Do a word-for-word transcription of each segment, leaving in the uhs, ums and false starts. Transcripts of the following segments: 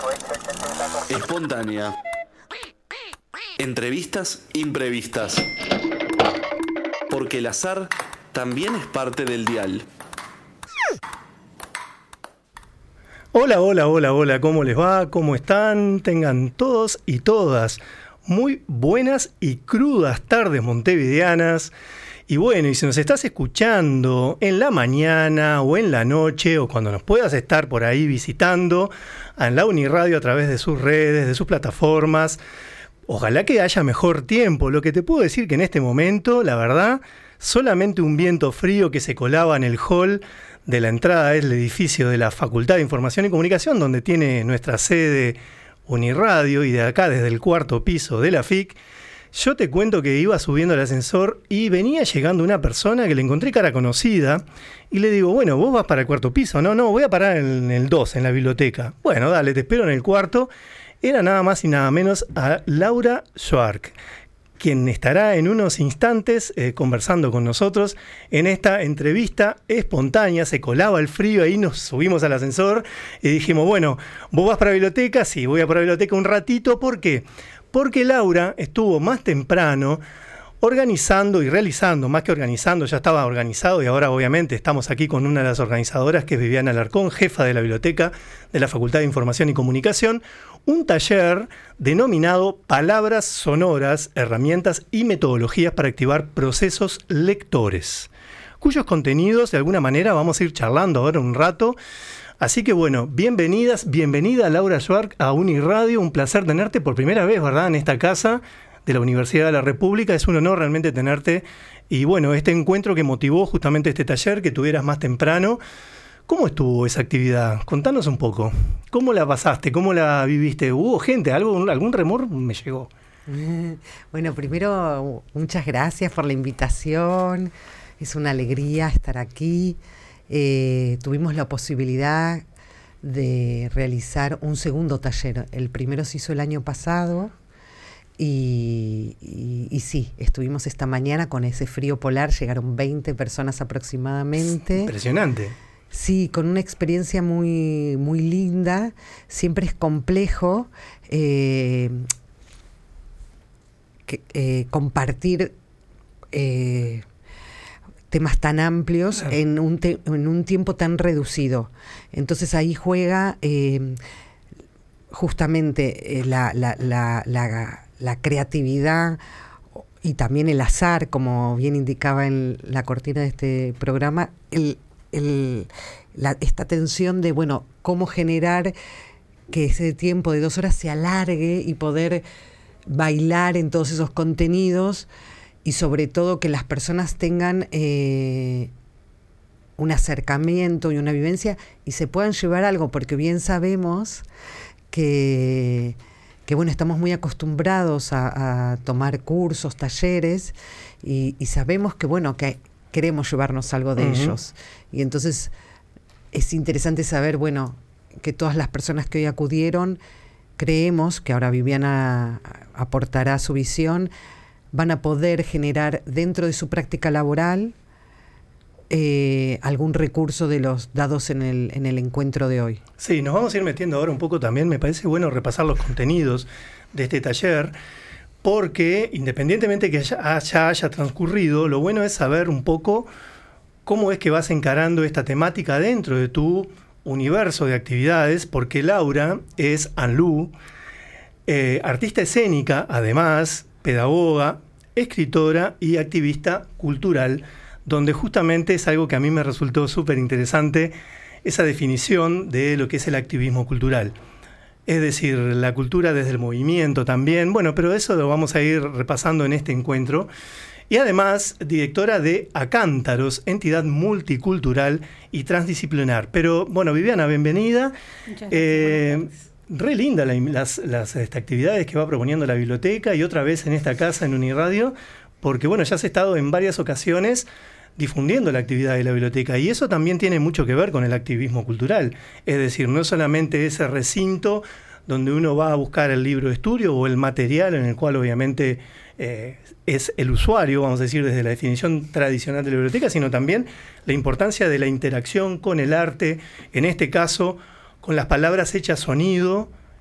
Espontánea. Entrevistas imprevistas. Porque el azar también es parte del dial. Hola, hola, hola, hola, ¿cómo les va? ¿Cómo están? Tengan todos y todas muy buenas y crudas tardes montevideanas. Y bueno, y si nos estás escuchando en la mañana o en la noche o cuando nos puedas estar por ahí visitando en la Uniradio a través de sus redes, de sus plataformas, ojalá que haya mejor tiempo. Lo que te puedo decir que en este momento, la verdad, solamente un viento frío que se colaba en el hall de la entrada del edificio de la Facultad de Información y Comunicación, donde tiene nuestra sede Uniradio, y de acá desde el cuarto piso de la F I C, yo te cuento que iba subiendo el ascensor y venía llegando una persona que le encontré cara conocida y le digo, bueno, ¿vos vas para el cuarto piso? No, no, voy a parar en el dos, en la biblioteca. Bueno, dale, te espero en el cuarto. Era nada más y nada menos a Laura Schwark, quien estará en unos instantes eh, conversando con nosotros en esta entrevista espontánea. Se colaba el frío, ahí nos subimos al ascensor y dijimos, bueno, ¿vos vas para la biblioteca? Sí, voy a para la biblioteca un ratito. ¿Por qué? Porque Laura estuvo más temprano organizando y realizando, más que organizando, ya estaba organizado, y ahora obviamente estamos aquí con una de las organizadoras, que es Viviana Alarcón, jefa de la biblioteca de la Facultad de Información y Comunicación, un taller denominado Palabras Sonoras, Herramientas y Metodologías para Activar Procesos Lectores, cuyos contenidos de alguna manera vamos a ir charlando ahora un rato. Así que bueno, bienvenidas, bienvenida Laura Schwark a Uniradio, un placer tenerte por primera vez, ¿verdad?, en esta casa de la Universidad de la República. Es un honor realmente tenerte. Y bueno, este encuentro que motivó justamente este taller, que tuvieras más temprano, ¿cómo estuvo esa actividad? Contanos un poco. ¿Cómo la pasaste? ¿Cómo la viviste? ¿Hubo gente? ¿Algo, algún remor me llegó? Bueno, primero, muchas gracias por la invitación. Es una alegría estar aquí. Eh, tuvimos la posibilidad de realizar un segundo taller. El primero se hizo el año pasado y, y, y sí, estuvimos esta mañana con ese frío polar. Llegaron veinte personas aproximadamente. Impresionante. Sí, con una experiencia muy, muy linda. Siempre es complejo eh, que, eh, compartir eh, temas tan amplios, claro, en un, te- en un tiempo tan reducido. Entonces ahí juega eh, justamente eh, la, la, la, la, la creatividad y también el azar, como bien indicaba en la cortina de este programa, el, el, la, esta tensión de, bueno, cómo generar que ese tiempo de dos horas se alargue y poder bailar en todos esos contenidos. Y sobre todo que las personas tengan eh, un acercamiento y una vivencia y se puedan llevar algo, porque bien sabemos que, que bueno, estamos muy acostumbrados a, a tomar cursos, talleres, y, y sabemos que, bueno, que queremos llevarnos algo de uh-huh. ellos. Y entonces es interesante saber, bueno, que todas las personas que hoy acudieron, creemos que ahora Viviana aportará su visión, van a poder generar dentro de su práctica laboral eh, algún recurso de los dados en el, en el encuentro de hoy. Sí, nos vamos a ir metiendo ahora un poco también. Me parece bueno repasar los contenidos de este taller, porque independientemente que ya, ya haya transcurrido, lo bueno es saber un poco cómo es que vas encarando esta temática dentro de tu universo de actividades, porque Laura es Anlu, eh, artista escénica, además pedagoga, escritora y activista cultural, donde justamente es algo que a mí me resultó súper interesante, esa definición de lo que es el activismo cultural. Es decir, la cultura desde el movimiento también. Bueno, pero eso lo vamos a ir repasando en este encuentro. Y además, directora de Acántaros, entidad multicultural y transdisciplinar. Pero, bueno, Viviana, bienvenida. Muchas gracias. Eh, Re linda la, las, las este, actividades que va proponiendo la biblioteca, y otra vez en esta casa, en Uniradio, porque bueno, ya has estado en varias ocasiones difundiendo la actividad de la biblioteca, y eso también tiene mucho que ver con el activismo cultural. Es decir, no solamente ese recinto donde uno va a buscar el libro de estudio o el material en el cual obviamente eh, es el usuario, vamos a decir, desde la definición tradicional de la biblioteca, sino también la importancia de la interacción con el arte, en este caso con las palabras hechas sonido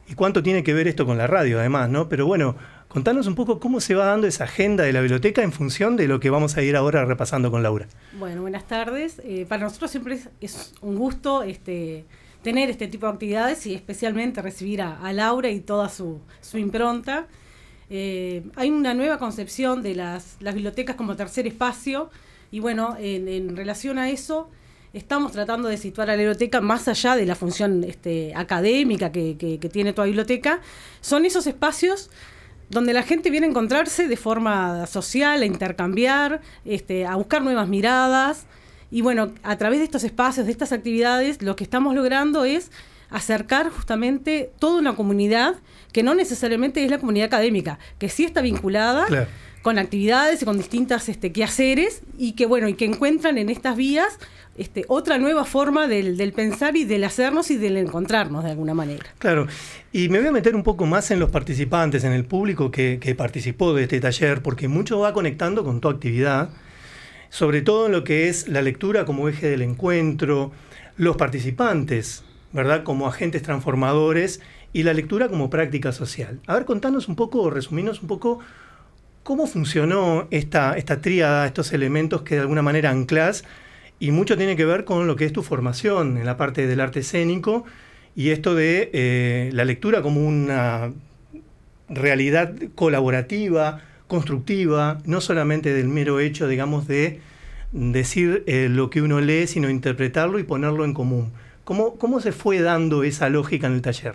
y cuánto tiene que ver esto con la radio además, ¿no? Pero bueno, contanos un poco cómo se va dando esa agenda de la biblioteca en función de lo que vamos a ir ahora repasando con Laura. Bueno, buenas tardes. Eh, para nosotros siempre es, es un gusto este, tener este tipo de actividades y especialmente recibir a, a Laura y toda su, su impronta. Eh, hay una nueva concepción de las, las bibliotecas como tercer espacio y bueno, en, en relación a eso estamos tratando de situar a la biblioteca más allá de la función este, académica que, que, que tiene toda biblioteca. Son esos espacios donde la gente viene a encontrarse de forma social, a intercambiar, este, a buscar nuevas miradas. Y bueno, a través de estos espacios, de estas actividades, lo que estamos logrando es acercar justamente toda una comunidad que no necesariamente es la comunidad académica, que sí está vinculada, claro, con actividades y con distintas este, quehaceres y que bueno, y que encuentran en estas vías este, otra nueva forma del, del pensar y del hacernos y del encontrarnos de alguna manera. Claro, y me voy a meter un poco más en los participantes, en el público que, que participó de este taller, porque mucho va conectando con tu actividad, sobre todo en lo que es la lectura como eje del encuentro, los participantes, ¿verdad?, como agentes transformadores y la lectura como práctica social. A ver, contanos un poco, resumirnos un poco cómo funcionó esta, esta tríada, estos elementos que de alguna manera anclás, y mucho tiene que ver con lo que es tu formación en la parte del arte escénico y esto de eh, la lectura como una realidad colaborativa, constructiva, no solamente del mero hecho, digamos, de decir eh, lo que uno lee, sino interpretarlo y ponerlo en común. ¿Cómo, cómo se fue dando esa lógica en el taller?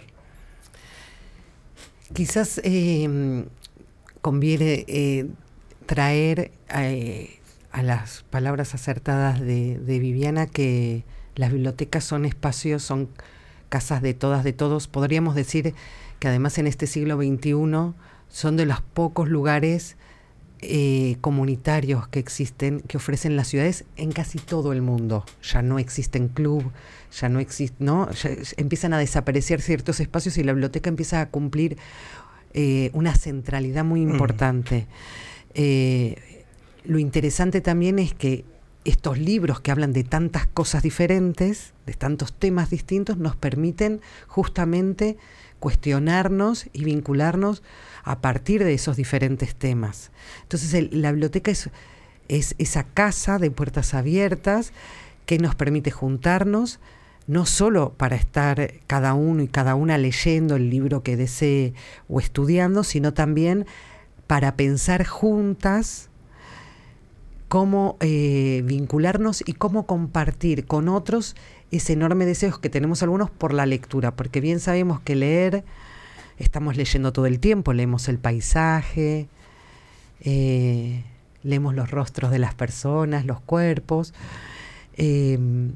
Quizás eh, conviene eh, traer eh, a las palabras acertadas de, de Viviana que las bibliotecas son espacios, son casas de todas, de todos. Podríamos decir que además en este siglo veintiuno son de los pocos lugares eh, comunitarios que existen, que ofrecen las ciudades en casi todo el mundo. Ya no existen club, ya no existen, ¿no? Ya empiezan a desaparecer ciertos espacios y la biblioteca empieza a cumplir eh, una centralidad muy importante. Mm. Eh, lo interesante también es que estos libros que hablan de tantas cosas diferentes, de tantos temas distintos, nos permiten justamente cuestionarnos y vincularnos a partir de esos diferentes temas. Entonces el, la biblioteca es, es esa casa de puertas abiertas que nos permite juntarnos, no solo para estar cada uno y cada una leyendo el libro que desee o estudiando, sino también para pensar juntas cómo eh, vincularnos y cómo compartir con otros ese enorme deseo que tenemos algunos por la lectura, porque bien sabemos que leer, estamos leyendo todo el tiempo, leemos el paisaje, eh, leemos los rostros de las personas, los cuerpos. Eh,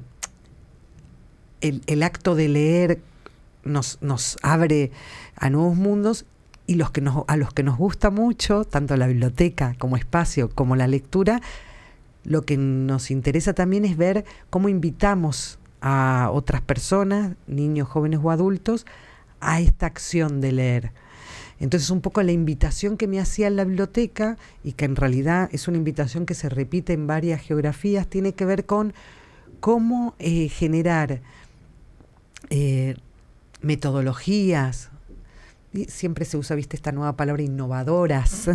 el, el acto de leer nos, nos abre a nuevos mundos. Y los que nos, a los que nos gusta mucho, tanto la biblioteca como espacio, como la lectura, lo que nos interesa también es ver cómo invitamos a otras personas, niños, jóvenes o adultos, a esta acción de leer. Entonces, un poco la invitación que me hacía en la biblioteca, y que en realidad es una invitación que se repite en varias geografías, tiene que ver con cómo eh, generar eh, metodologías. Siempre se usa, viste, esta nueva palabra, innovadoras,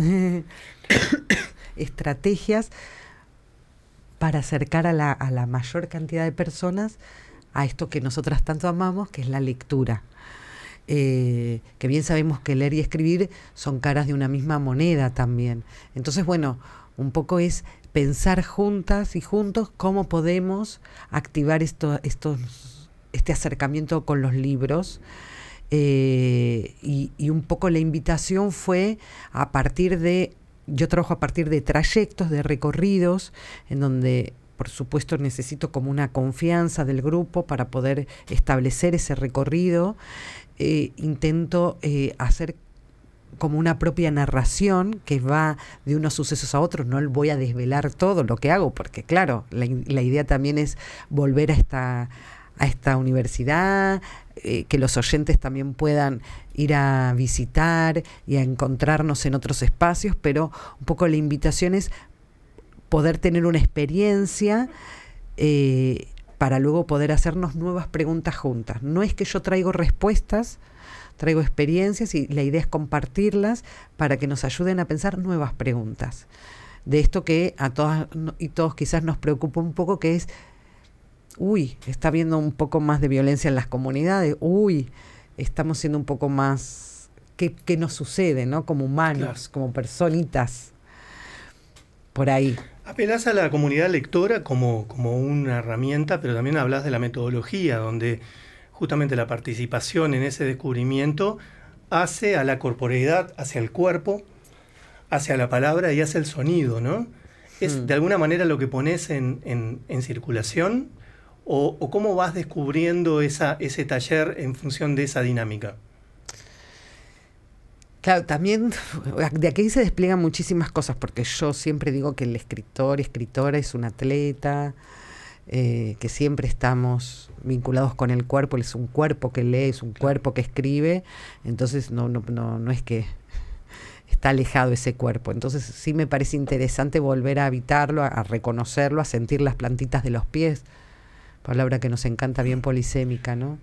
estrategias para acercar a la, a la mayor cantidad de personas a esto que nosotras tanto amamos, que es la lectura. Eh, que bien sabemos que leer y escribir son caras de una misma moneda también. Entonces, bueno, un poco es pensar juntas y juntos cómo podemos activar esto, estos, este acercamiento con los libros. Eh, y, y un poco la invitación fue a partir de, yo trabajo a partir de trayectos, de recorridos, en donde por supuesto necesito como una confianza del grupo para poder establecer ese recorrido. Eh, intento eh, hacer como una propia narración que va de unos sucesos a otros. No voy a desvelar todo lo que hago, porque claro, la, la idea también es volver a esta a esta universidad, eh, que los oyentes también puedan ir a visitar y a encontrarnos en otros espacios, pero un poco la invitación es poder tener una experiencia eh, para luego poder hacernos nuevas preguntas juntas. No es que yo traigo respuestas, traigo experiencias y la idea es compartirlas para que nos ayuden a pensar nuevas preguntas. De esto que a todas y todos quizás nos preocupa un poco, que es, uy, está habiendo un poco más de violencia en las comunidades, uy, estamos siendo un poco más, ¿qué, qué nos sucede, ¿no? Como humanos, claro, como personitas, por ahí. Apelás a la comunidad lectora como, como una herramienta, pero también hablas de la metodología, donde justamente la participación en ese descubrimiento hace a la corporeidad, hacia el cuerpo, hacia la palabra y hacia el sonido, ¿no? ¿Es mm. de alguna manera lo que pones en, en, en circulación? ¿O, o cómo vas descubriendo esa, ese taller en función de esa dinámica? Claro, también de aquí se despliegan muchísimas cosas, porque yo siempre digo que el escritor, escritora es un atleta, eh, que siempre estamos vinculados con el cuerpo, es un cuerpo que lee, es un cuerpo que escribe, entonces no, no, no, no es que está alejado ese cuerpo. Entonces sí me parece interesante volver a habitarlo, a, a reconocerlo, a sentir las plantitas de los pies, palabra que nos encanta, bien polisémica, ¿no?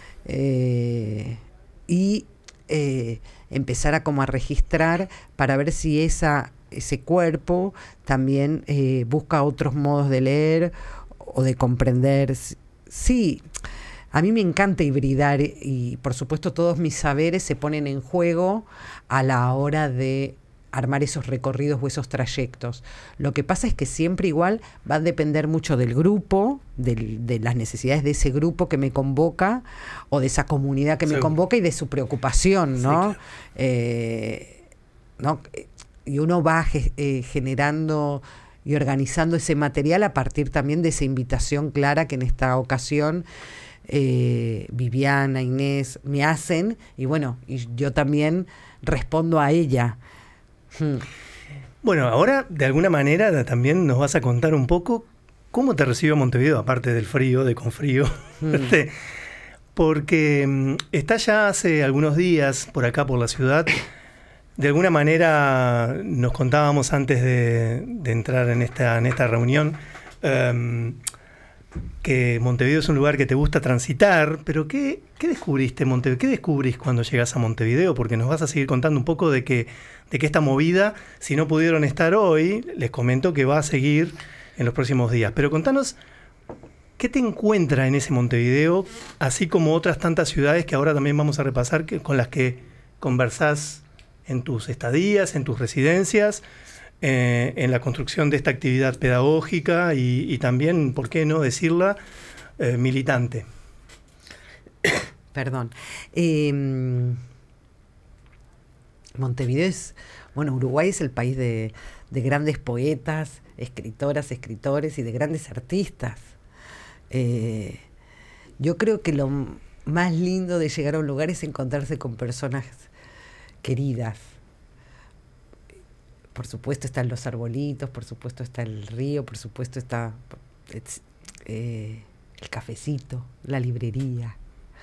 Eh, y eh, empezar a como a registrar para ver si esa, ese cuerpo también eh, busca otros modos de leer o de comprender. Sí, a mí me encanta hibridar y por supuesto todos mis saberes se ponen en juego a la hora de armar esos recorridos o esos trayectos. Lo que pasa es que siempre igual va a depender mucho del grupo, del, de las necesidades de ese grupo que me convoca o de esa comunidad que sí. me convoca y de su preocupación, ¿no? Sí, claro. eh, ¿no? Y uno va ge- eh, generando y organizando ese material a partir también de esa invitación clara que en esta ocasión eh, Viviana, Inés me hacen, y bueno, y yo también respondo a ella. Hmm. Bueno, ahora de alguna manera también nos vas a contar un poco cómo te recibe Montevideo, aparte del frío, de con frío, hmm. porque um, está ya hace algunos días por acá, por la ciudad. De alguna manera nos contábamos antes de, de entrar en esta, en esta reunión um, que Montevideo es un lugar que te gusta transitar, pero ¿qué, qué descubriste en Montevideo? ¿Qué descubrís cuando llegas a Montevideo? Porque nos vas a seguir contando un poco de que, de que esta movida, si no pudieron estar hoy, les comento que va a seguir en los próximos días. Pero contanos, ¿qué te encuentra en ese Montevideo, así como otras tantas ciudades que ahora también vamos a repasar, que, con las que conversás en tus estadías, en tus residencias, eh, en la construcción de esta actividad pedagógica y, y también, ¿por qué no decirla?, eh, militante? Perdón. Eh, Montevideo es, bueno, Uruguay es el país de, de grandes poetas, escritoras, escritores y de grandes artistas. Eh, yo creo que lo más lindo de llegar a un lugar es encontrarse con personas queridas. Por supuesto están los arbolitos, por supuesto está el río, por supuesto está eh, el cafecito, la librería.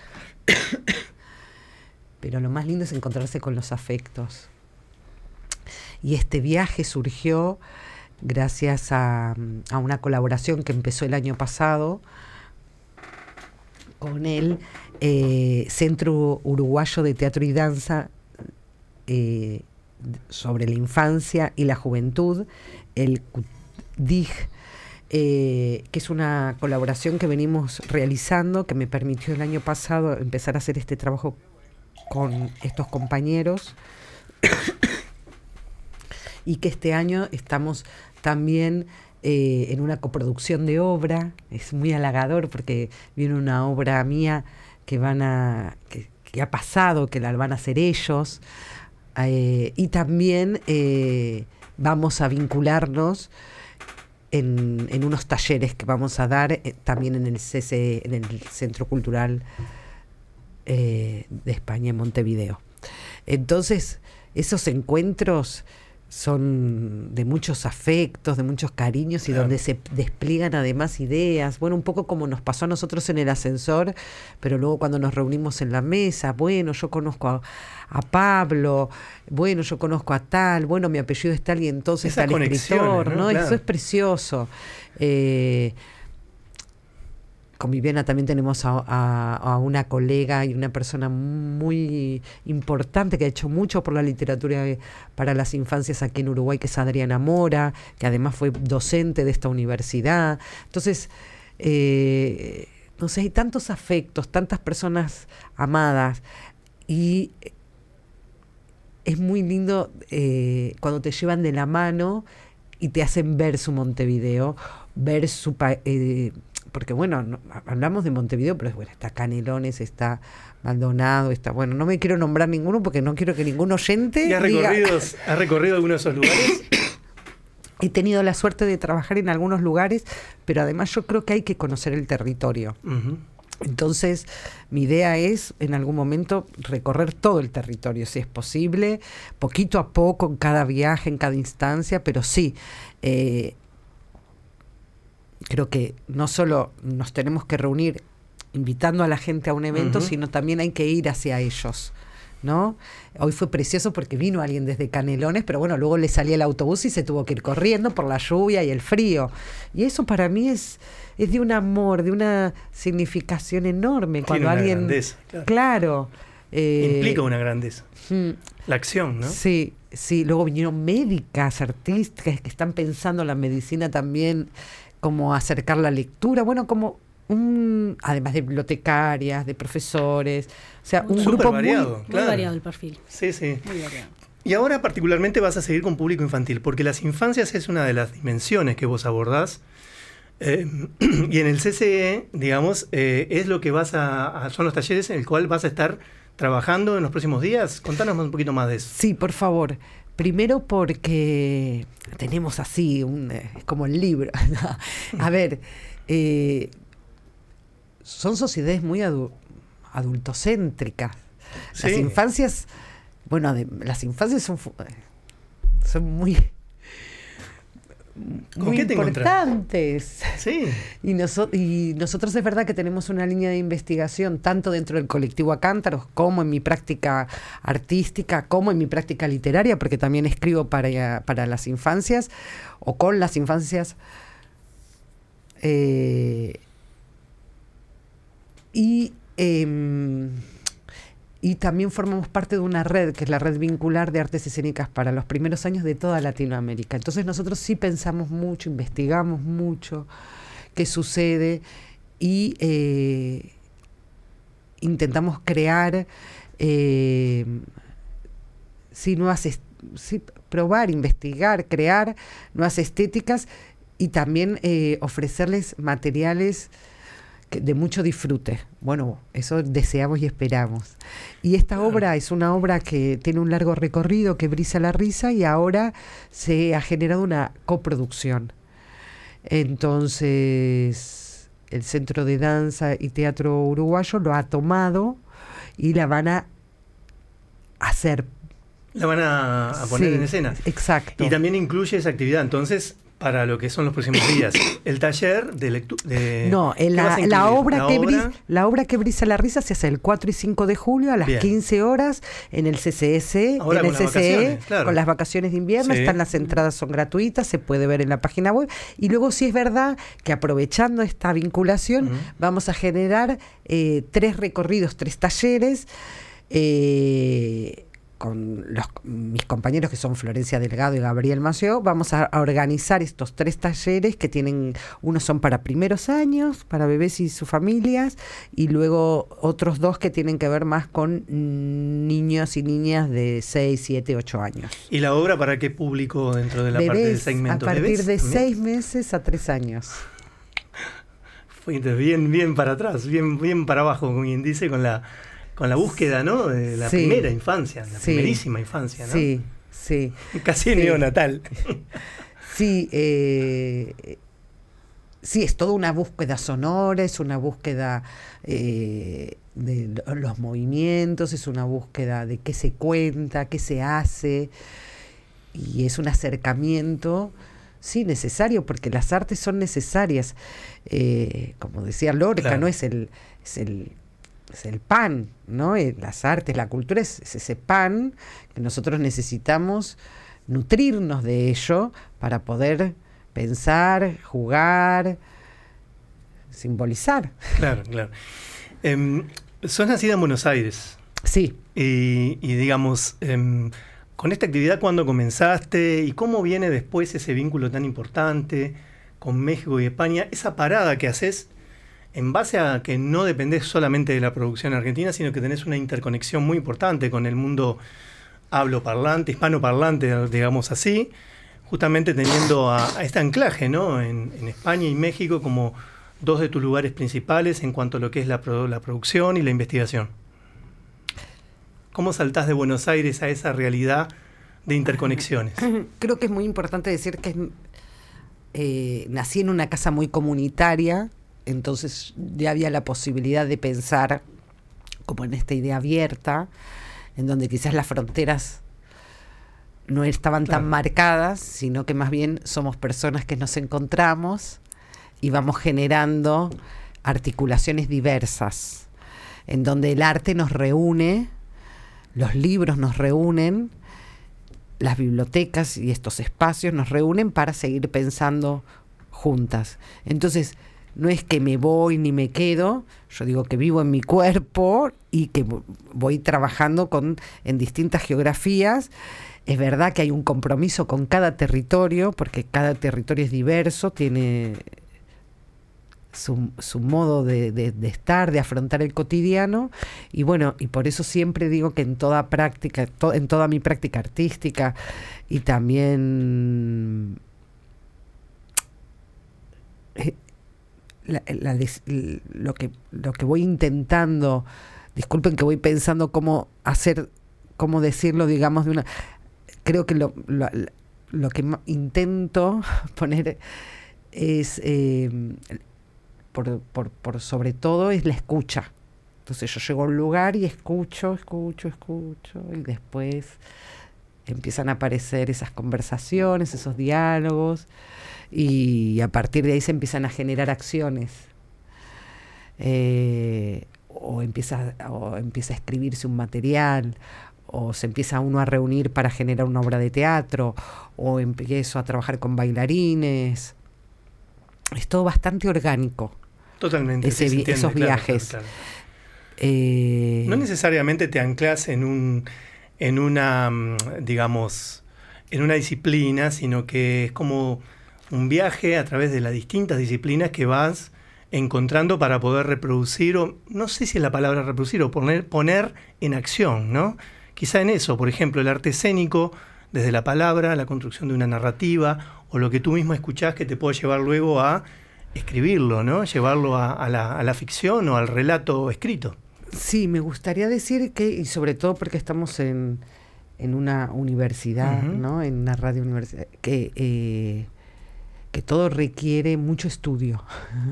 Pero lo más lindo es encontrarse con los afectos. Y este viaje surgió gracias a, a una colaboración que empezó el año pasado con el eh, Centro Uruguayo de Teatro y Danza eh, sobre la infancia y la juventud, el C U D I G, eh, que es una colaboración que venimos realizando, que me permitió el año pasado empezar a hacer este trabajo con estos compañeros y que este año estamos también eh, en una coproducción de obra. Es muy halagador porque viene una obra mía que van a que, que ha pasado, que la van a hacer ellos, eh, y también eh, vamos a vincularnos en, en unos talleres que vamos a dar eh, también en el C C, en el Centro Cultural eh, de España en Montevideo. Entonces, esos encuentros son de muchos afectos, de muchos cariños, y claro, donde se despliegan además ideas, bueno, un poco como nos pasó a nosotros en el ascensor, pero luego cuando nos reunimos en la mesa, bueno, yo conozco a, a Pablo, bueno, yo conozco a tal, bueno, mi apellido es tal y entonces Esas tal escritor, ¿no? ¿no? Claro. Eso es precioso. Eh, con Viviana también tenemos a, a, a una colega y una persona muy importante que ha hecho mucho por la literatura para las infancias aquí en Uruguay, que es Adriana Mora, que además fue docente de esta universidad. Entonces, eh, no sé, hay tantos afectos, tantas personas amadas, y es muy lindo eh, cuando te llevan de la mano y te hacen ver su Montevideo, ver su pa- eh, porque bueno, no, hablamos de Montevideo, pero bueno, está Canelones, está Maldonado, está, bueno, no me quiero nombrar ninguno porque no quiero que ningún oyente ¿Y has diga... recorrido, has recorrido algunos de esos lugares? He tenido la suerte de trabajar en algunos lugares, pero además yo creo que hay que conocer el territorio. Uh-huh. Entonces, mi idea es, en algún momento, recorrer todo el territorio, si es posible, poquito a poco, en cada viaje, en cada instancia, pero sí, eh, creo que no solo nos tenemos que reunir invitando a la gente a un evento, uh-huh. sino también hay que ir hacia ellos, ¿no? Hoy fue precioso porque vino alguien desde Canelones, pero bueno, luego le salía el autobús y se tuvo que ir corriendo por la lluvia y el frío. Y eso para mí es, es de un amor, de una significación enorme. Tiene cuando una alguien grandeza, claro. claro eh, implica una grandeza. Hmm. La acción, ¿no? Sí, sí. Luego vinieron médicas, artistas que están pensando la medicina también, como acercar la lectura, bueno, como un, además de bibliotecarias, de profesores, o sea, un Súper grupo variado, muy, claro. Muy variado el perfil. Sí, sí. Muy variado. Y ahora particularmente vas a seguir con público infantil, porque las infancias es una de las dimensiones que vos abordás. Eh, y en el C C E, digamos, eh, es lo que vas a, a... son los talleres en el cual vas a estar trabajando en los próximos días. Contanos un poquito más de eso. Sí, por favor. Primero porque tenemos así, un, eh, como el libro. A ver, eh, son sociedades muy adu- adultocéntricas. Sí. Las infancias, bueno, de, las infancias son, son muy, muy qué te importantes. Sí. Y, noso- y nosotros es verdad que tenemos una línea de investigación tanto dentro del colectivo Acántaros como en mi práctica artística, como en mi práctica literaria, porque también escribo para, para las infancias o con las infancias. Eh, y, eh, y también formamos parte de una red, que es la red vincular de artes escénicas para los primeros años de toda Latinoamérica. Entonces nosotros sí pensamos mucho, investigamos mucho qué sucede y eh, intentamos crear, eh, sí, nuevas, est- sí, probar, investigar, crear nuevas estéticas y también eh, ofrecerles materiales de mucho disfrute. Bueno, eso deseamos y esperamos. Y esta Claro. obra es una obra que tiene un largo recorrido, que Brisa la Risa, y ahora se ha generado una coproducción. Entonces, el Centro de Danza y Teatro Uruguayo lo ha tomado y la van a hacer. La van a, a poner Sí, en escena. Exacto. Y también incluye esa actividad, entonces, para lo que son los próximos días. El taller de lectura... No, en la, la, obra que Brisa, la obra que Brisa la Risa se hace el cuatro y cinco de julio a las Bien. quince horas en el C C S, Ahora en el con las C C E, vacaciones, claro. con las vacaciones de invierno, Sí. están las entradas, son gratuitas, se puede ver en la página web. Y luego sí es verdad que aprovechando esta vinculación, Uh-huh. vamos a generar eh, tres recorridos, tres talleres, eh, con los, mis compañeros que son Florencia Delgado y Gabriel Mació, vamos a, a organizar estos tres talleres que tienen, unos son para primeros años, para bebés y sus familias, y luego otros dos que tienen que ver más con niños y niñas de seis, siete, ocho años. ¿Y la obra para qué público dentro de la Bebés, parte del segmento? a partir ¿Bebés de también? seis meses a tres años. Fue entonces bien, bien para atrás, bien, bien para abajo, como quien dice, con la, con la búsqueda, ¿no? De la Sí. primera infancia, la Sí. primerísima infancia, ¿no? Sí, sí. Casi Sí. neonatal. Sí, eh, sí, es toda una búsqueda sonora, es una búsqueda eh, de los movimientos, es una búsqueda de qué se cuenta, qué se hace, y es un acercamiento, sí, necesario, porque las artes son necesarias. Eh, como decía Lorca, Claro. ¿no? Es el, es el, es el pan, ¿no? Eh, las artes, la cultura es, es ese pan que nosotros necesitamos nutrirnos de ello para poder pensar, jugar, simbolizar. Claro, claro. Eh, sos nacida en Buenos Aires. Sí. Y, y digamos, eh, con esta actividad, ¿cuándo comenzaste? ¿Y cómo viene después ese vínculo tan importante con México y España? Esa parada que haces en base a que no dependés solamente de la producción argentina, sino que tenés una interconexión muy importante con el mundo habloparlante, hispanoparlante, digamos así, justamente teniendo a, a este anclaje, ¿no? En, en España y México como dos de tus lugares principales en cuanto a lo que es la, pro, la producción y la investigación. ¿Cómo saltás de Buenos Aires a esa realidad de interconexiones? Creo que es muy importante decir que eh, nací en una casa muy comunitaria, entonces ya había la posibilidad de pensar como en esta idea abierta, en donde quizás las fronteras no estaban claro. tan marcadas, sino que más bien somos personas que nos encontramos y vamos generando articulaciones diversas, en donde el arte nos reúne, los libros nos reúnen, las bibliotecas y estos espacios nos reúnen para seguir pensando juntas. Entonces, no es que me voy ni me quedo, yo digo que vivo en mi cuerpo y que voy trabajando con, en distintas geografías. Es verdad que hay un compromiso con cada territorio, porque cada territorio es diverso, tiene su, su modo de, de, de estar, de afrontar el cotidiano, y bueno, y por eso siempre digo que en toda práctica, to, en toda mi práctica artística y también eh, La, la, lo que lo que voy intentando, disculpen que voy pensando cómo hacer, cómo decirlo, digamos, de una, creo que lo, lo, lo que intento poner es eh, por, por, por sobre todo es la escucha. Entonces yo llego a un lugar y escucho, escucho, escucho, y después empiezan a aparecer esas conversaciones, esos diálogos, y a partir de ahí se empiezan a generar acciones. Eh, o, empieza, o empieza a escribirse un material, o se empieza uno a reunir para generar una obra de teatro, o empiezo a trabajar con bailarines. Es todo bastante orgánico. Totalmente. Ese, sí, entiende, esos claro, viajes. Claro, claro. Eh, no necesariamente te anclas en un en una, digamos, en una disciplina, sino que es como un viaje a través de las distintas disciplinas que vas encontrando para poder reproducir, o no sé si es la palabra reproducir, o poner, poner en acción, ¿no? Quizá en eso, por ejemplo, el arte escénico, desde la palabra, la construcción de una narrativa, o lo que tú mismo escuchás que te puede llevar luego a escribirlo, ¿no? Llevarlo a, a, la, a la ficción o al relato escrito. Sí, me gustaría decir que, y sobre todo porque estamos en, en una universidad, uh-huh. ¿no? En una radio universidad, que, eh, que todo requiere mucho estudio.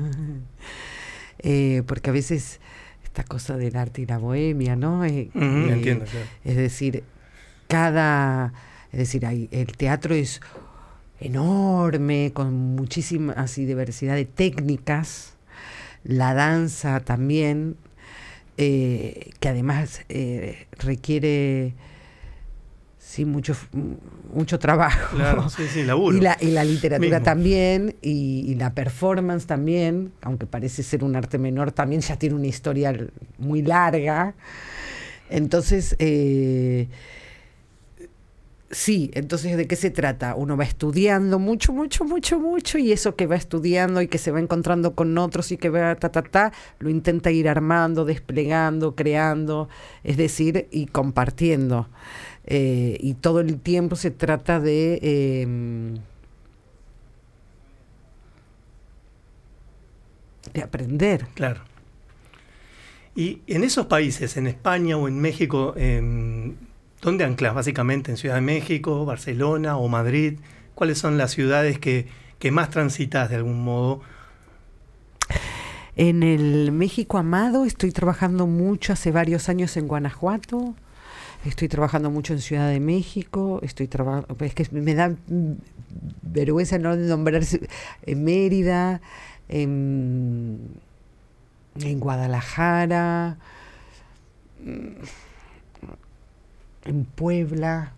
eh, porque a veces esta cosa del arte y la bohemia, ¿no? Eh, uh-huh, eh, entiendo, claro. Es decir, cada... Es decir, hay, el teatro es enorme, con muchísima así diversidad de técnicas. La danza también... Eh, que además eh, requiere sí mucho mucho trabajo. Claro, sí, sí, laburo. Y la, y la literatura mismo. también, y, y la performance también, aunque parece ser un arte menor, también ya tiene una historia muy larga. Entonces, eh, sí, entonces, ¿de qué se trata? Uno va estudiando mucho, mucho, mucho, mucho, y eso que va estudiando y que se va encontrando con otros y que va ta, ta, ta, lo intenta ir armando, desplegando, creando, es decir, y compartiendo. Eh, y todo el tiempo se trata de... Eh, de aprender. Claro. Y en esos países, en España o en México... Eh, ¿dónde anclas? Básicamente en Ciudad de México, Barcelona o Madrid. ¿Cuáles son las ciudades que, que más transitas de algún modo? En el México amado estoy trabajando mucho hace varios años en Guanajuato. Estoy trabajando mucho en Ciudad de México. Estoy trabajando, es que me da vergüenza no nombrar en Mérida, en, en Guadalajara, en Puebla,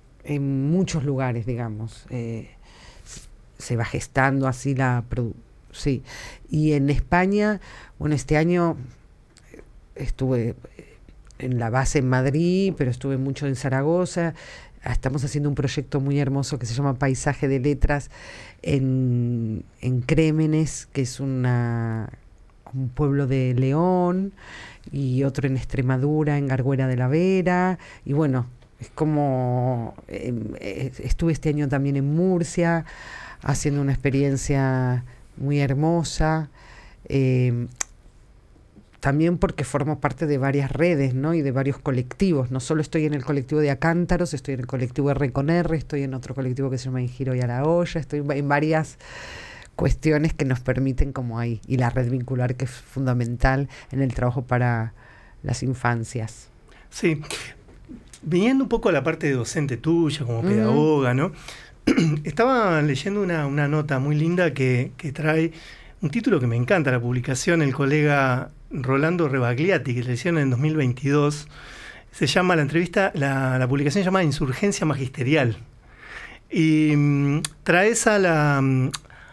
en muchos lugares, digamos. Eh, se va gestando así la produ- sí. Y en España, bueno, este año estuve en la base en Madrid, pero estuve mucho en Zaragoza. Estamos haciendo un proyecto muy hermoso que se llama Paisaje de Letras en, en Crémenes, que es una, un pueblo de León, y otro en Extremadura, en Garguera de la Vera. Y bueno, es como... Eh, estuve este año también en Murcia, haciendo una experiencia muy hermosa. Eh, También porque formo parte de varias redes, ¿no? Y de varios colectivos. No solo estoy en el colectivo de Acántaros, estoy en el colectivo R con R, estoy en otro colectivo que se llama En Giro y a la Olla, estoy en varias cuestiones que nos permiten como ahí. Y la red vincular, que es fundamental en el trabajo para las infancias. Sí. Viniendo un poco a la parte de docente tuya, como pedagoga, ¿no? Estaba leyendo una, una nota muy linda que, que trae un título que me encanta, la publicación, el colega Rolando Rebagliati, que le hicieron en dos mil veintidós. Se llama la entrevista, la, la publicación se llama Insurgencia Magisterial. Y um, traes a la, um,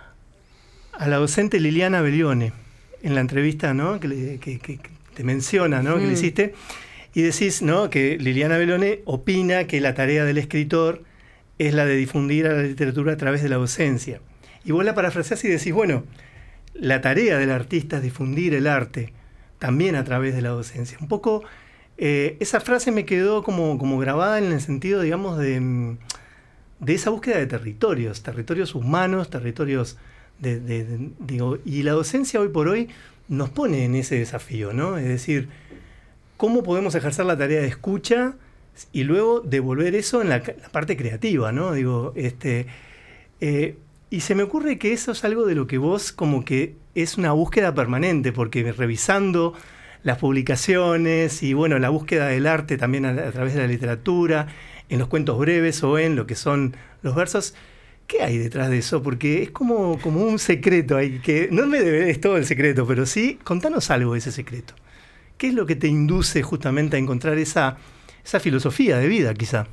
a la docente Liliana Belione en la entrevista, ¿no? que, le, que, que, que te menciona, ¿no? Mm. que le hiciste. Y decís, ¿no? que Liliana Belione opina que la tarea del escritor es la de difundir a la literatura a través de la docencia. Y vos la parafraseás y decís, bueno, la tarea del artista es difundir el arte también a través de la docencia. Un poco, eh, esa frase me quedó como, como grabada en el sentido, digamos, de, de esa búsqueda de territorios, territorios humanos, territorios de, de, de, digo, y la docencia hoy por hoy nos pone en ese desafío, ¿no? Es decir, ¿cómo podemos ejercer la tarea de escucha y luego devolver eso en la, la parte creativa, ¿no? Digo, este... Eh, Y se me ocurre que eso es algo de lo que vos como que es una búsqueda permanente, porque revisando las publicaciones y bueno, la búsqueda del arte también a, a través de la literatura, en los cuentos breves o en lo que son los versos, ¿qué hay detrás de eso? Porque es como, como un secreto ahí, que no me debes todo el secreto, pero sí, contanos algo de ese secreto. ¿Qué es lo que te induce justamente a encontrar esa, esa filosofía de vida, quizá?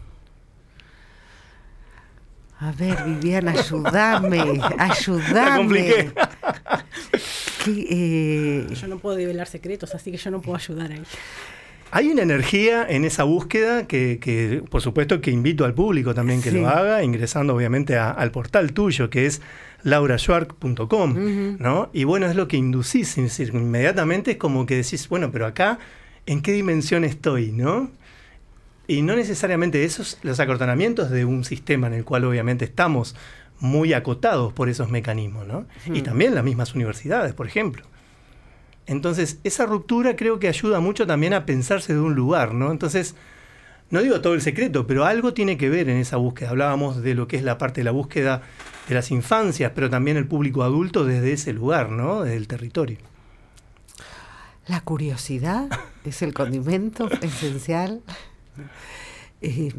A ver, Viviana, ayúdame, ayúdame. La compliqué. Que, eh... Yo no puedo develar secretos, así que yo no puedo ayudar ahí. Hay una energía en esa búsqueda que, que por supuesto, que invito al público también que sí. lo haga, ingresando obviamente a, al portal tuyo, que es laura schwark punto com, uh-huh. ¿no? Y bueno, es lo que inducís, es decir, inmediatamente es como que decís, bueno, pero acá, ¿en qué dimensión estoy, no? Y no necesariamente esos, los acortonamientos de un sistema en el cual obviamente estamos muy acotados por esos mecanismos, ¿no? Mm. Y también las mismas universidades, por ejemplo. Entonces, esa ruptura creo que ayuda mucho también a pensarse de un lugar, ¿no? Entonces, no digo todo el secreto, pero algo tiene que ver en esa búsqueda. Hablábamos de lo que es la parte de la búsqueda de las infancias, pero también el público adulto desde ese lugar, ¿no? Desde el territorio. La curiosidad es el condimento esencial. Eh,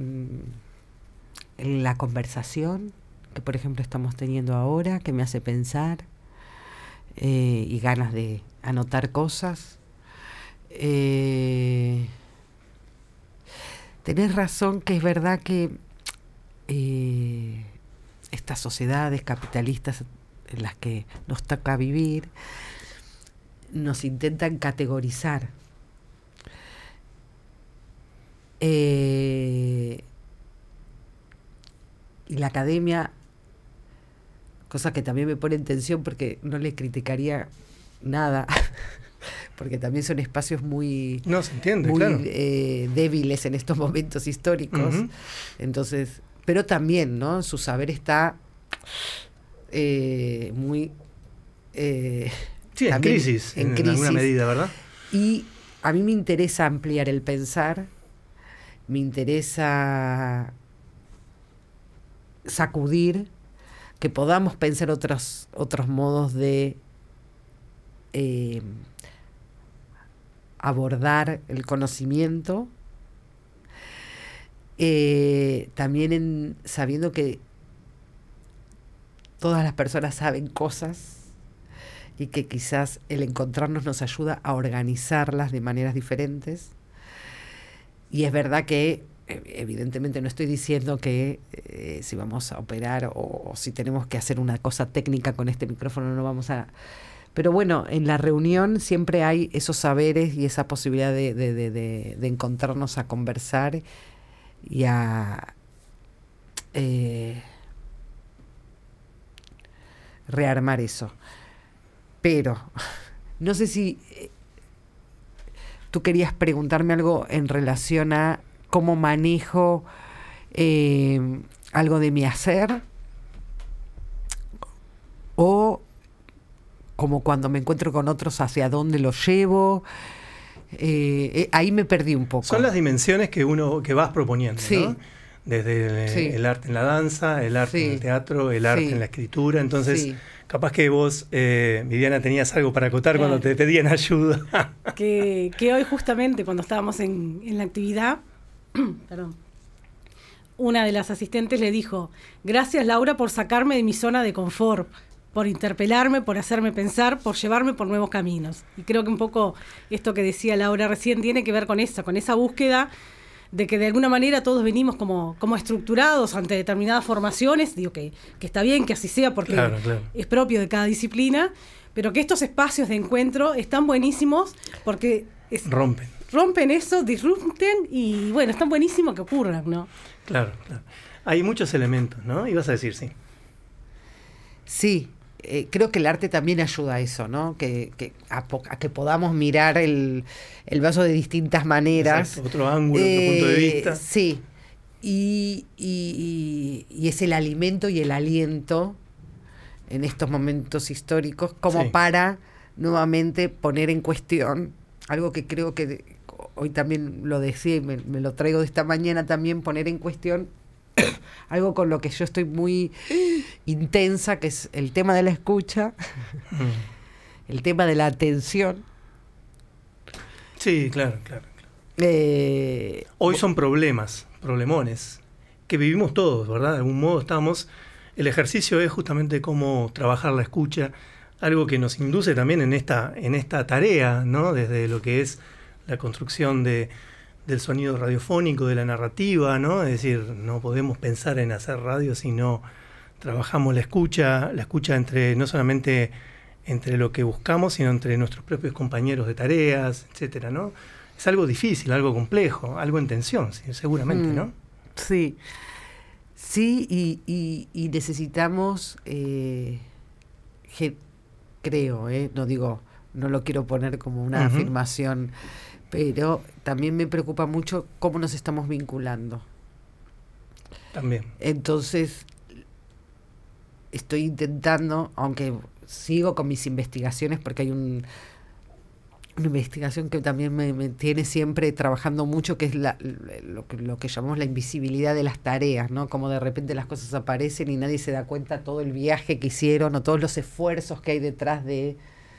la conversación que por ejemplo estamos teniendo ahora, que me hace pensar, eh, y ganas de anotar cosas. Eh, tenés razón que es verdad que eh, estas sociedades capitalistas en las que nos toca vivir nos intentan categorizar. Eh, y la academia, cosa que también me pone en tensión porque no le criticaría nada, porque también son espacios muy, no, se entiende, muy claro. eh, débiles en estos momentos históricos. Uh-huh. Entonces, pero también, ¿no? Su saber está eh, muy eh, sí, en crisis, en, en crisis, alguna medida, ¿verdad? Y a mí me interesa ampliar el pensar. Me interesa sacudir, que podamos pensar otros, otros modos de eh, abordar el conocimiento. Eh, también en, sabiendo que todas las personas saben cosas y que quizás el encontrarnos nos ayuda a organizarlas de maneras diferentes. Y es verdad que evidentemente no estoy diciendo que eh, si vamos a operar o, o si tenemos que hacer una cosa técnica con este micrófono no vamos a... Pero bueno, en la reunión siempre hay esos saberes y esa posibilidad de, de, de, de, de encontrarnos a conversar y a eh, rearmar eso. Pero no sé si eh, tú querías preguntarme algo en relación a cómo manejo eh, algo de mi hacer o como cuando me encuentro con otros hacia dónde lo llevo. Eh, eh, ahí me perdí un poco. Son las dimensiones que uno que vas proponiendo, sí. ¿no? Desde el, sí. el arte en la danza, el arte sí. en el teatro, el arte sí. en la escritura. Entonces, sí. capaz que vos, eh, Viviana, tenías algo para acotar claro. cuando te pedían ayuda. que, que hoy justamente cuando estábamos en, en la actividad, perdón, una de las asistentes le dijo: gracias, Laura, por sacarme de mi zona de confort, por interpelarme, por hacerme pensar, por llevarme por nuevos caminos. Y creo que un poco esto que decía Laura recién tiene que ver con eso, con esa búsqueda de que de alguna manera todos venimos como, como estructurados ante determinadas formaciones. Digo que, que está bien que así sea porque claro, claro. es propio de cada disciplina, pero que estos espacios de encuentro están buenísimos porque... Es, rompen. Rompen eso, disrupten y bueno, están buenísimos que ocurran, ¿no? Claro, claro. Hay muchos elementos, ¿no? Ibas a decir sí. Sí. Eh, creo que el arte también ayuda a eso, ¿no? Que, que a, po- a que podamos mirar el, el vaso de distintas maneras. Exacto, otro ángulo, eh, otro punto de vista. Sí. Y, y, y, y es el alimento y el aliento en estos momentos históricos como sí. para nuevamente poner en cuestión algo que creo que hoy también lo decía y me, me lo traigo de esta mañana también, poner en cuestión algo con lo que yo estoy muy intensa, que es el tema de la escucha, mm. el tema de la atención. Sí, claro, claro. claro. Eh, Hoy son problemas, problemones, que vivimos todos, ¿verdad? De algún modo estamos... El ejercicio es justamente cómo trabajar la escucha, algo que nos induce también en esta, en esta tarea, ¿no? Desde lo que es la construcción de... del sonido radiofónico, de la narrativa, ¿no? Es decir, no podemos pensar en hacer radio si no trabajamos la escucha, la escucha entre no solamente entre lo que buscamos, sino entre nuestros propios compañeros de tareas, etcétera, ¿no? Es algo difícil, algo complejo, algo en tensión, sí, seguramente, mm, ¿no? Sí, sí, y, y, y necesitamos, eh, que, creo, eh, no digo, no lo quiero poner como una uh-huh. afirmación, pero también me preocupa mucho cómo nos estamos vinculando. También. Entonces, estoy intentando, aunque sigo con mis investigaciones, porque hay un, una investigación que también me, me tiene siempre trabajando mucho, que es la, lo, que, lo que llamamos la invisibilidad de las tareas, ¿no? Como de repente las cosas aparecen y nadie se da cuenta todo el viaje que hicieron o todos los esfuerzos que hay detrás de...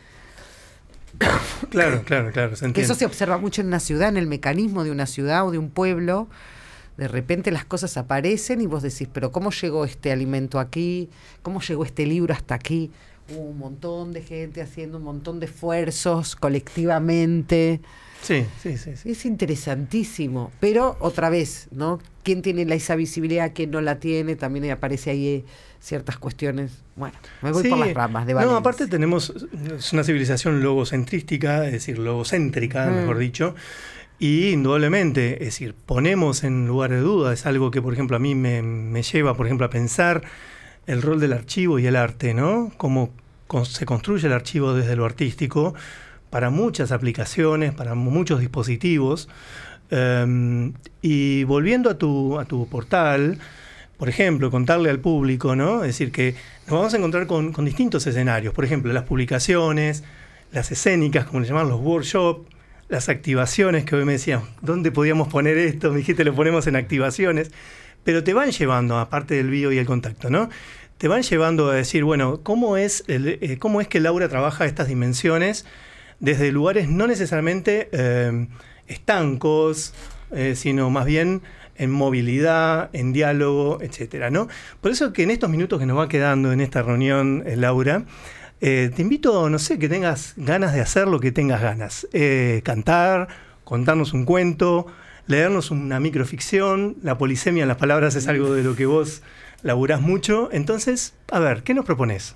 Claro, claro, claro. Se que eso se observa mucho en una ciudad, en el mecanismo de una ciudad o de un pueblo. De repente las cosas aparecen y vos decís, pero ¿cómo llegó este alimento aquí? ¿Cómo llegó este libro hasta aquí? Hubo un montón de gente haciendo un montón de esfuerzos colectivamente. Sí, sí, sí, sí. Es interesantísimo. Pero otra vez, ¿no? ¿Quién tiene la, esa visibilidad? ¿Quién no la tiene? También aparece ahí eh, ciertas cuestiones. Bueno, me voy sí, por las ramas de Valencia. No, aparte tenemos es una civilización logocentrística, es decir, logocéntrica, mm. mejor dicho. Y indudablemente, es decir, ponemos en lugar de duda, es algo que, por ejemplo, a mí me, me lleva, por ejemplo, a pensar el rol del archivo y el arte, ¿no? Cómo con, se construye el archivo desde lo artístico para muchas aplicaciones, para muchos dispositivos. Um, y volviendo a tu, a tu portal, por ejemplo, contarle al público, ¿no? Es decir, que nos vamos a encontrar con, con distintos escenarios. Por ejemplo, las publicaciones, las escénicas, como le llaman los workshops, las activaciones, que hoy me decían, ¿dónde podíamos poner esto? Me dijiste, lo ponemos en activaciones. Pero te van llevando, aparte del bio y el contacto, ¿no? Te van llevando a decir, bueno, ¿cómo es, el, eh, cómo es que Laura trabaja estas dimensiones desde lugares no necesariamente eh, estancos, eh, sino más bien en movilidad, en diálogo, etcétera, ¿no? Por eso que en estos minutos que nos va quedando en esta reunión, eh, Laura, eh, te invito, no sé, que tengas ganas de hacer lo que tengas ganas. Eh, cantar, contarnos un cuento, leernos una microficción. La polisemia en las palabras es algo de lo que vos laburás mucho. Entonces, a ver, ¿qué nos propones?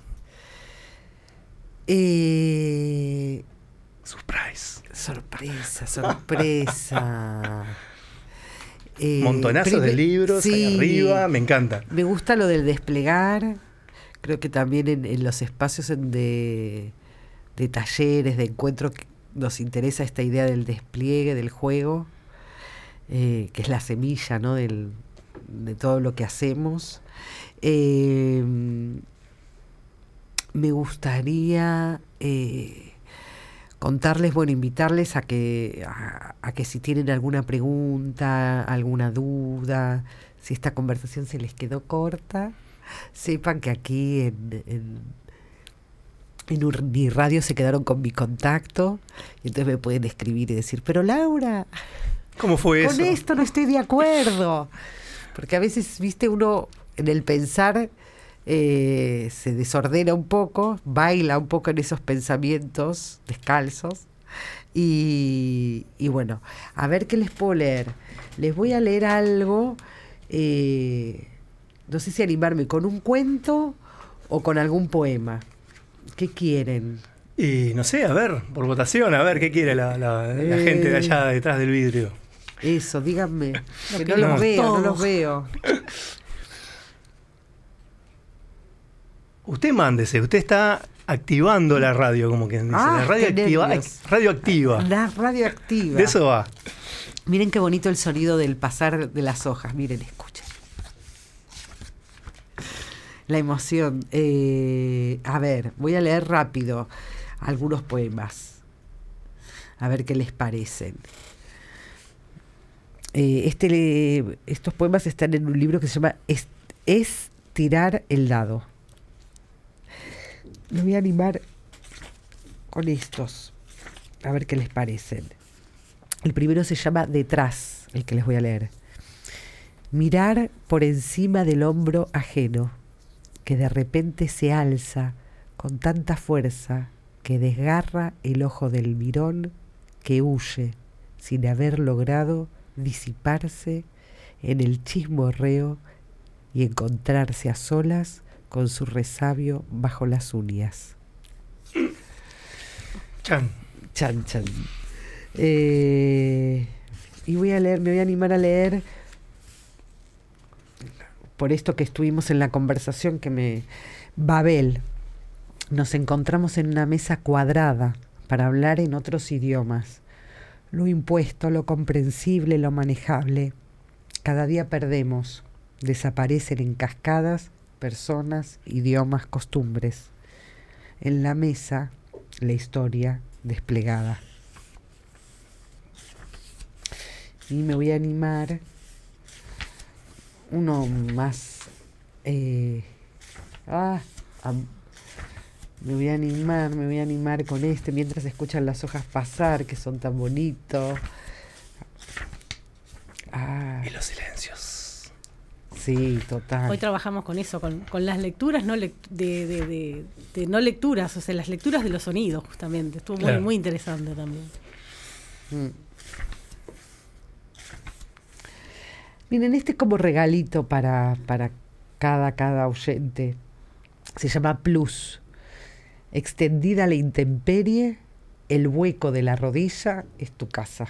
Eh, Surprise. sorpresa, sorpresa. Eh, Montonazos prime- de libros sí, ahí arriba, me encanta. Me gusta lo del desplegar. Creo que también en, en los espacios en de, de talleres, de encuentro, que nos interesa esta idea del despliegue, del juego, eh, que es la semilla, ¿no? del, de todo lo que hacemos. Eh, me gustaría eh, contarles, bueno, invitarles a que, a, a que si tienen alguna pregunta, alguna duda, si esta conversación se les quedó corta, sepan que aquí en, en, en Uniradio se quedaron con mi contacto y entonces me pueden escribir y decir, pero Laura, ¿Cómo fue con eso? esto no estoy de acuerdo. Porque a veces, viste, uno en el pensar eh, se desordena un poco, baila un poco en esos pensamientos descalzos. Y, y bueno, a ver qué les puedo leer. Les voy a leer algo, eh, no sé si animarme con un cuento o con algún poema. ¿Qué quieren? Y no sé, a ver, por votación, a ver qué quiere la, la- la Eh. gente de allá detrás del vidrio. Eso, díganme. Lo Que no queremos los veo, no todo. los veo. Usted mándese, usted está activando la radio, como quien dice. Ah, la radio qué activa, nervios. radioactiva. La radioactiva. De eso va. Miren qué bonito el sonido del pasar de las hojas. Miren, escuchen. La emoción. Eh, a ver, voy a leer rápido algunos poemas. A ver qué les parecen. Eh, este, le- estos poemas están en un libro que se llama Es, es tirar el dado. Me voy a animar con estos. A ver qué les parecen. El primero se llama Detrás, el que les voy a leer. Mirar por encima del hombro ajeno, que de repente se alza con tanta fuerza que desgarra el ojo del mirón que huye sin haber logrado disiparse en el chismorreo y encontrarse a solas con su resabio bajo las uñas. Chan. Chan, chan. Eh, y voy a leer, me voy a animar a leer, por esto que estuvimos en la conversación que me... Babel. Nos encontramos en una mesa cuadrada para hablar en otros idiomas. Lo impuesto, lo comprensible, lo manejable. Cada día perdemos. Desaparecen en cascadas personas, idiomas, costumbres. En la mesa, la historia desplegada. Y me voy a animar uno más. Eh, ah, am- me voy a animar, me voy a animar con este mientras escuchan las hojas pasar, que son tan bonitos. Ah, Y los silencios. sí, total. Hoy trabajamos con eso, con, con las lecturas no lec- de, de, de- de no lecturas, o sea, las lecturas de los sonidos, justamente. Estuvo muy, Claro. muy interesante también. Mm. Miren, este como regalito para, para cada, cada oyente. Se llama Plus. Extendida a la intemperie, el hueco de la rodilla es tu casa.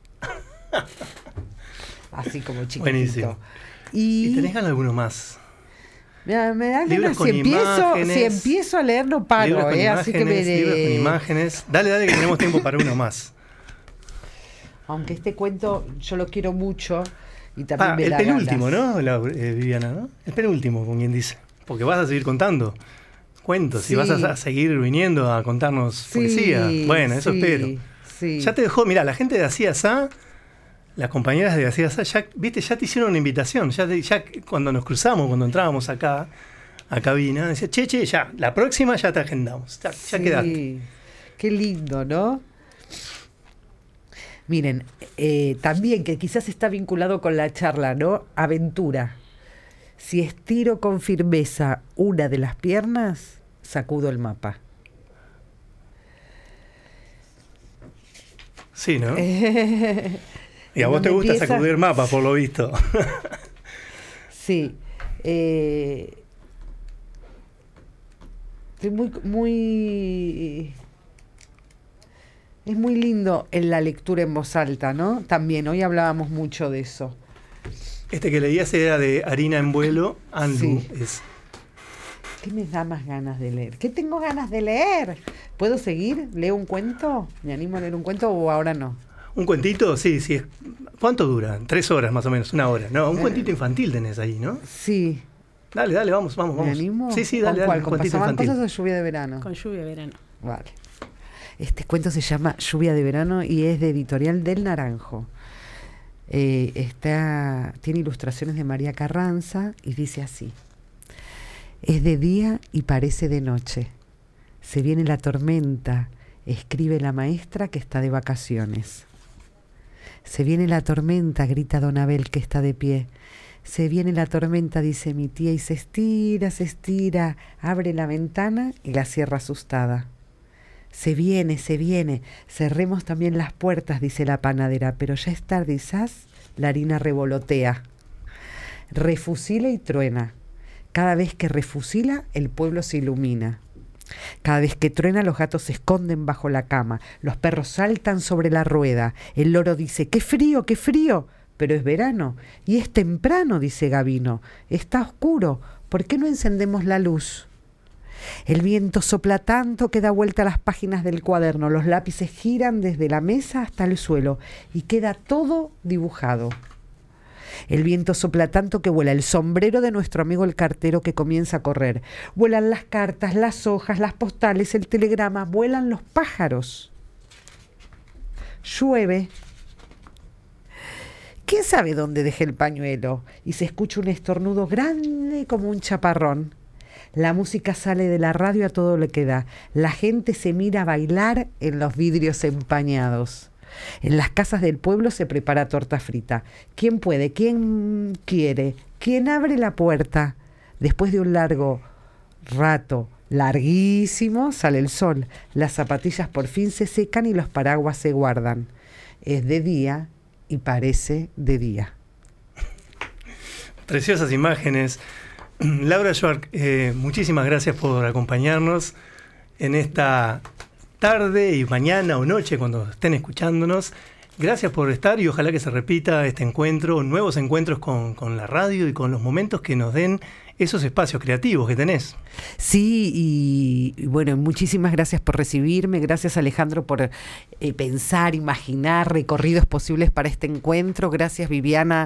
Así como chiquitito. Buenísimo. Y, ¿Y tenés ganas de alguno más? me, me da Libros ganas, con si empiezo, imágenes. si empiezo a leer no paro, libros con eh, imágenes, así que me... libros con imágenes. Dale, dale, que tenemos tiempo para uno más. Aunque este cuento yo lo quiero mucho y también Ah, me el da penúltimo, ganas. ¿no? La, eh, Viviana, ¿no? El penúltimo, como quien dice. Porque vas a seguir contando cuentos Sí. y vas a, a seguir viniendo a contarnos Sí, poesía. Bueno, eso sí, espero. sí. Ya te dejó, mira, la gente de Así Asá, las compañeras de Así Asá, ya, viste, ya te hicieron una invitación. Ya, te- ya cuando nos cruzamos, cuando entrábamos acá, a cabina, decía, che, che, ya, la próxima ya te agendamos. Ya, ya Sí, quedaste. qué lindo, ¿no? Miren, eh, también que quizás está vinculado con la charla, ¿no? Aventura. Si estiro con firmeza una de las piernas, sacudo el mapa. Sí, ¿no? Eh, Y a vos te gusta empieza... sacudir mapas, por lo visto. Sí. Eh... Estoy muy, muy... Es muy lindo en la lectura en voz alta, ¿no? También, hoy hablábamos mucho de eso. Este que leías era de Harina en vuelo, Andu. Sí. Es... ¿Qué me da más ganas de leer? ¿Qué tengo ganas de leer? ¿Puedo seguir? ¿Leo un cuento? ¿Me animo a leer un cuento o ahora no? ¿Un cuentito? Sí, sí. ¿Cuánto dura? Tres horas más o menos, una hora. No, un eh, cuentito infantil tenés ahí, ¿no? Sí. Dale, dale, vamos, vamos, vamos. ¿Me animo? Sí, sí, dale, ¿Con dale. ¿Con cuentito infantil? ¿Con lluvia de verano? Con lluvia de verano. Vale. Este cuento se llama Lluvia de verano y es de Editorial del Naranjo. Eh, está, tiene ilustraciones de María Carranza y dice así: es de día y parece de noche. Se viene la tormenta, escribe la maestra que está de vacaciones. Se viene la tormenta, grita don Abel que está de pie. Se viene la tormenta, dice mi tía, y se estira, se estira, abre la ventana y la cierra asustada. Se viene, se viene, cerremos también las puertas, dice la panadera, pero ya es tarde, quizás la harina revolotea. Refusila y truena. Cada vez que refusila, el pueblo se ilumina. Cada vez que truena, los gatos se esconden bajo la cama, los perros saltan sobre la rueda, el loro dice, ¡qué frío, qué frío! Pero es verano, y es temprano, dice Gabino, está oscuro, ¿por qué no encendemos la luz? El viento sopla tanto que da vuelta a las páginas del cuaderno, los lápices giran desde la mesa hasta el suelo y queda todo dibujado. El viento sopla tanto que vuela el sombrero de nuestro amigo el cartero que comienza a correr. Vuelan las cartas, las hojas, las postales, el telegrama, vuelan los pájaros. Llueve. ¿Quién sabe dónde dejé el pañuelo? Y se escucha un estornudo grande como un chaparrón. La música sale de la radio a todo lo que da. La gente se mira a bailar en los vidrios empañados. En las casas del pueblo se prepara torta frita. ¿Quién puede? ¿Quién quiere? ¿Quién abre la puerta? Después de un largo rato, larguísimo, sale el sol. Las zapatillas por fin se secan y los paraguas se guardan. Es de día y parece de día. Preciosas imágenes. Laura Schwark, eh, muchísimas gracias por acompañarnos en esta tarde y mañana o noche cuando estén escuchándonos. Gracias por estar y ojalá que se repita este encuentro, nuevos encuentros con, con la radio y con los momentos que nos den esos espacios creativos que tenés. Sí, y, y bueno, muchísimas gracias por recibirme, gracias Alejandro por eh, pensar, imaginar recorridos posibles para este encuentro, gracias Viviana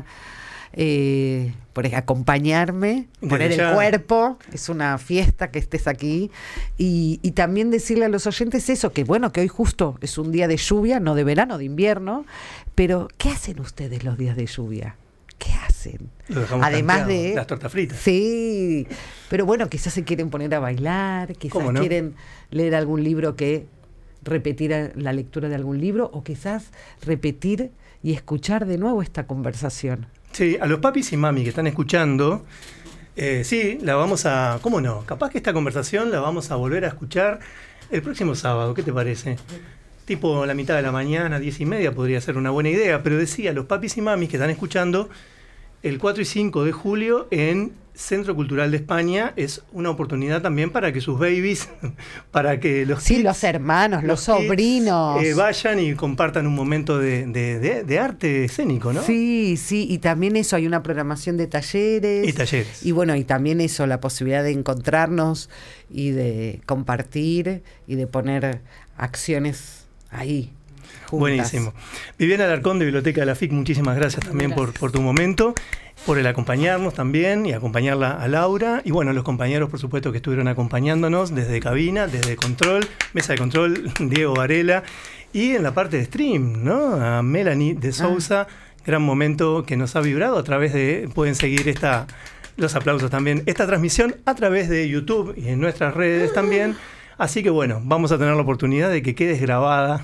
Eh, por acompañarme, Desde poner ya. el cuerpo, es una fiesta que estés aquí y, y también decirle a los oyentes eso, que bueno, que hoy justo es un día de lluvia, no de verano, de invierno, pero ¿qué hacen ustedes los días de lluvia? ¿Qué hacen? Además de las tortas fritas. Sí, pero bueno, quizás se quieren poner a bailar, quizás no? quieren leer algún libro que repetir la lectura de algún libro o quizás repetir y escuchar de nuevo esta conversación. Sí, a los papis y mami que están escuchando, eh, sí, la vamos a... ¿Cómo no? Capaz que esta conversación la vamos a volver a escuchar el próximo sábado, ¿qué te parece? Tipo la mitad de la mañana, diez y media, podría ser una buena idea, pero decía, los papis y mamis que están escuchando, el cuatro y cinco de julio en Centro Cultural de España es una oportunidad también para que sus babies, para que los sí, kids, los hermanos, los, los sobrinos kids, eh, vayan y compartan un momento de, de, de, de arte escénico, ¿no? Sí, sí, y también eso, hay una programación de talleres. Y talleres. Y bueno, y también eso, la posibilidad de encontrarnos y de compartir y de poner acciones ahí. Juntas. Buenísimo. Viviana Alarcón de Biblioteca de la F I C, muchísimas gracias también gracias. Por, por tu momento, por el acompañarnos también y acompañarla a Laura. Y bueno, los compañeros, por supuesto, que estuvieron acompañándonos desde cabina, desde control, mesa de control, Diego Varela. Y en la parte de stream, ¿no? A Melanie de Sousa, ah. gran momento que nos ha vibrado a través de... Pueden seguir esta los aplausos también. Esta transmisión a través de YouTube y en nuestras redes también. Así que bueno, vamos a tener la oportunidad de que quedes grabada.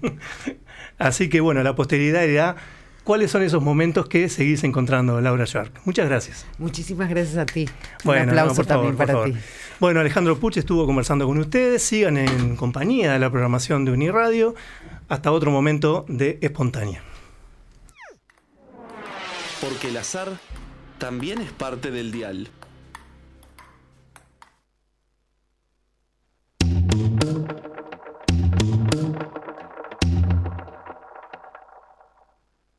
Así que bueno, la posteridad dirá cuáles son esos momentos que seguís encontrando, Laura Schwark. Muchas gracias. Muchísimas gracias a ti. Bueno, un aplauso no, por también favor, para por ti. Favor. Bueno, Alejandro Puch estuvo conversando con ustedes. Sigan en compañía de la programación de Uniradio. Hasta otro momento de Espontánea. porque el azar también es parte del dial.